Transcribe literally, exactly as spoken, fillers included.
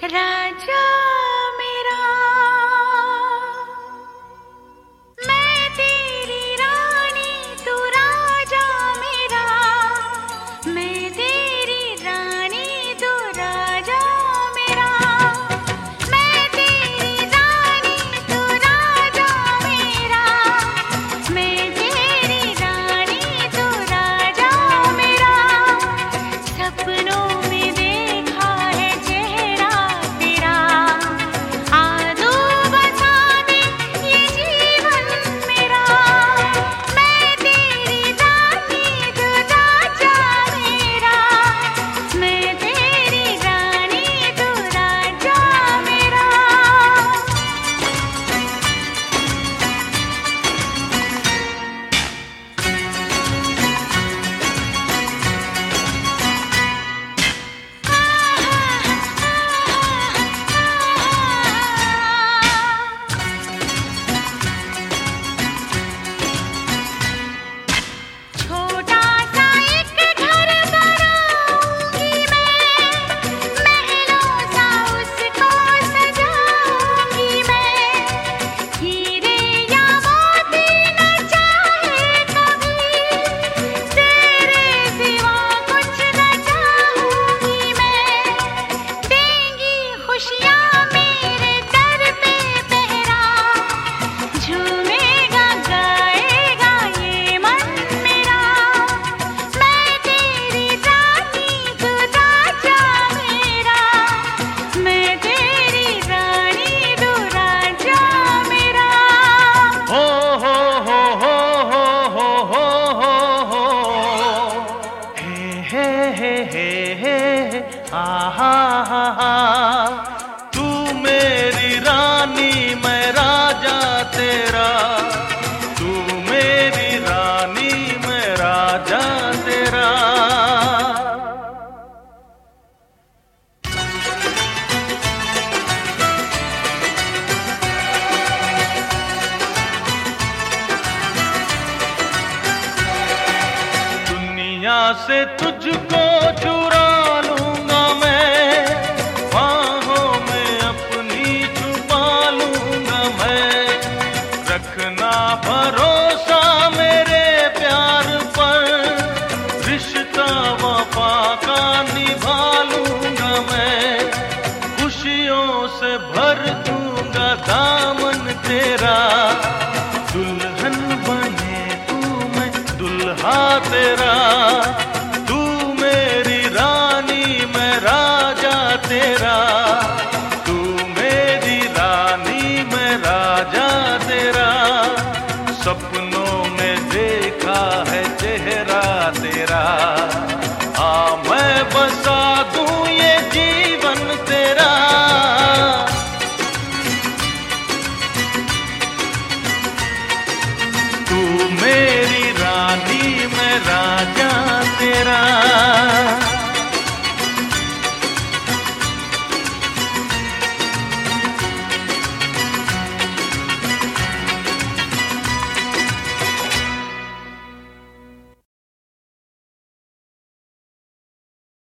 राजा मेरा, मैं तेरी रानी, तू राजा मेरा। मैं तेरी रानी, तू राजा मेरा। मैं तेरी रानी, तू राजा मेरा। मैं तेरी रानी, तू राजा मेरा। सपनों में देखा है चेहरा तेरा, आजू बसा दे ये जीवन मेरा। मैं तेरी रानी, तू राजा मेरा। मैं तेरी रानी, तू राजा मेरा। छोटा सा एक घर बनाऊंगी मैं, महलों सा उसको सजाऊंगी मैं। हीरे या मोती न चाहे कभी, तेरे सिवा कुछ न चाहूंगी मैं। देंगी खुशियाँ मेरे दर पे पहरा, झूमेगा गाएगा ये मन मेरा। मैं तेरी रानी, तू राजा मेरा। मैं तेरी रानी, तू राजा मेरा। हो हो हो हो हो हो हो हो हो हे हे हे हे हे आ हा हा हा। तू मेरी रानी, मैं राजा तेरा। तू मेरी रानी, मैं राजा तेरा। दुनिया से तुझको चुरा लूंगा मैं, बाहों में अपनी छुपा लूंगा मैं। रखना भरोसा मेरे प्यार पर, रिश्ता वफा का निभा लूंगा मैं। खुशियों से भर दूंगा दामन तेरा, दुल्हन बने तू, मैं दुल्हा तेरा। तू मेरी रानी, मैं राजा तेरा।